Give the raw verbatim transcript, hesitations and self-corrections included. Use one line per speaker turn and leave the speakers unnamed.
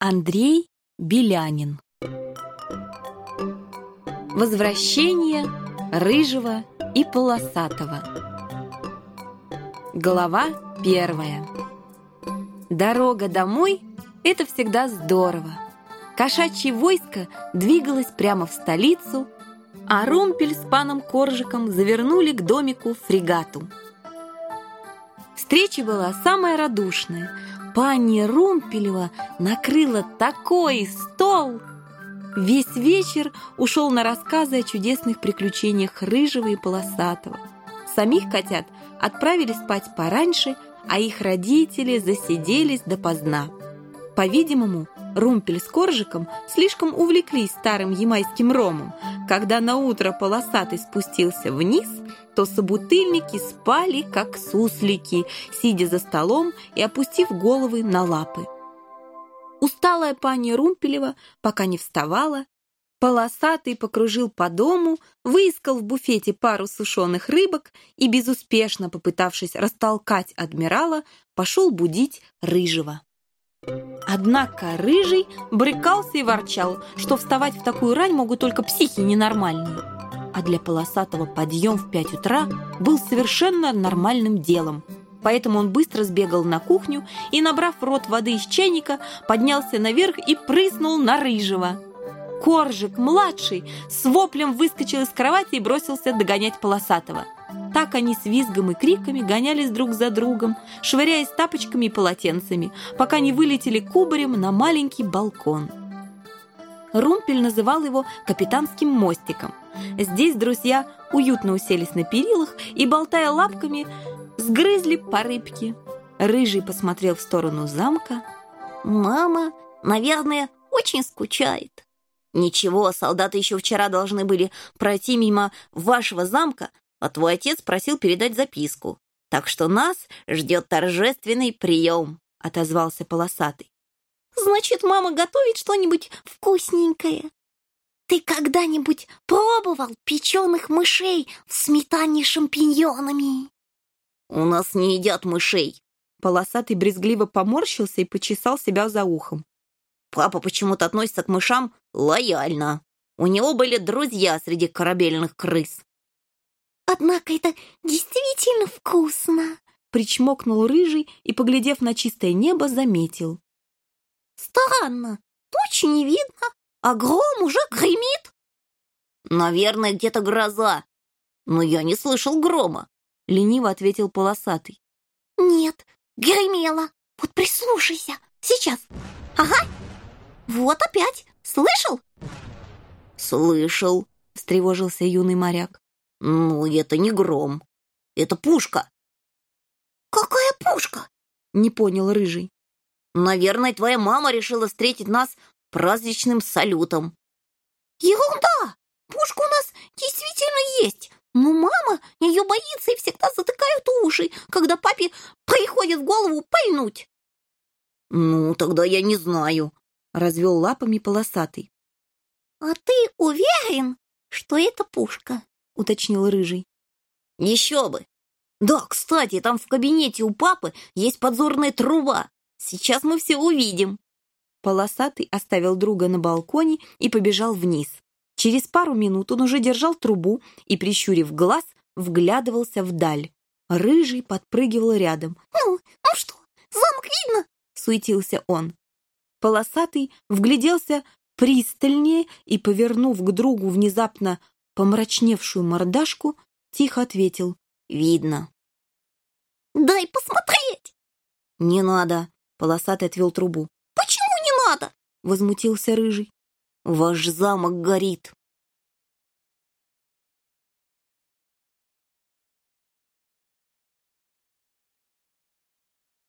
Андрей Белянин. Возвращение рыжего и полосатого. Глава первая. Дорога домой – это всегда здорово. Кошачье войско двигалось прямо в столицу, а Румпель с паном Коржиком завернули к домику фрегату. Встреча была самая радушная. Пани Румпелева накрыла такой стол. Весь вечер ушел на рассказы о чудесных приключениях рыжего и полосатого. Самих котят отправили спать пораньше, а их родители засиделись допоздна. По-видимому, Румпель с Коржиком слишком увлеклись старым ямайским ромом. Когда наутро полосатый спустился вниз, то собутыльники спали, как суслики, сидя за столом и опустив головы на лапы. Усталая пани Румпелева пока не вставала. Полосатый покружил по дому, выискал в буфете пару сушеных рыбок и, безуспешно попытавшись растолкать адмирала, пошел будить рыжего. Однако рыжий брыкался и ворчал, что вставать в такую рань могут только психи ненормальные. А для полосатого подъем в пять утра был совершенно нормальным делом. Поэтому он быстро сбегал на кухню и, набрав в рот воды из чайника, поднялся наверх и прыснул на рыжего. Коржик-младший с воплем выскочил из кровати и бросился догонять полосатого. Так они с визгом и криками гонялись друг за другом, швыряясь тапочками и полотенцами, пока не вылетели кубарем на маленький балкон. Румпель называл его капитанским мостиком. Здесь друзья уютно уселись на перилах и, болтая лапками, сгрызли по рыбке. Рыжий посмотрел в сторону замка.
«Мама, наверное, очень скучает. Ничего, солдаты еще вчера должны были пройти мимо вашего замка, а твой отец просил передать записку. Так что нас ждет торжественный прием», — отозвался полосатый.
«Значит, мама готовит что-нибудь вкусненькое. Ты когда-нибудь пробовал печеных мышей в сметане с шампиньонами?»
«У нас не едят мышей».
Полосатый брезгливо поморщился и почесал себя за ухом.
«Папа почему-то относится к мышам лояльно. У него были друзья среди корабельных крыс».
«Однако это действительно вкусно»,
— причмокнул рыжий и, поглядев на чистое небо, заметил.
«Странно, тучи не видно, а гром уже гремит».
«Наверное, где-то гроза, но я не слышал грома», — лениво ответил полосатый.
«Нет, гремело. Вот прислушайся. Сейчас. Ага. Вот опять. Слышал?»
«Слышал», — встревожился юный моряк. «Ну, это не гром. Это пушка».
«Какая пушка?»
— не понял рыжий.
«Наверное, твоя мама решила встретить нас праздничным салютом».
«Ерунда! Пушка у нас действительно есть, но мама ее боится и всегда затыкает уши, когда папе приходит в голову пальнуть».
«Ну, тогда я не знаю», — развел лапами полосатый.
«А ты уверен, что это пушка?» — уточнил рыжий.
«Еще бы! Да, кстати, там в кабинете у папы есть подзорная труба. Сейчас мы все увидим».
Полосатый оставил друга на балконе и побежал вниз. Через пару минут он уже держал трубу и, прищурив глаз, вглядывался вдаль. Рыжий подпрыгивал рядом.
«Ну, ну что, замок видно?»
— суетился он. Полосатый вгляделся пристальнее и, повернув к другу внезапно помрачневшую мордашку, тихо ответил: «Видно».
«Дай посмотреть!»
«Не надо!» — полосатый отвел трубу.
«Почему не надо?»
— возмутился рыжий.
«Ваш замок горит!»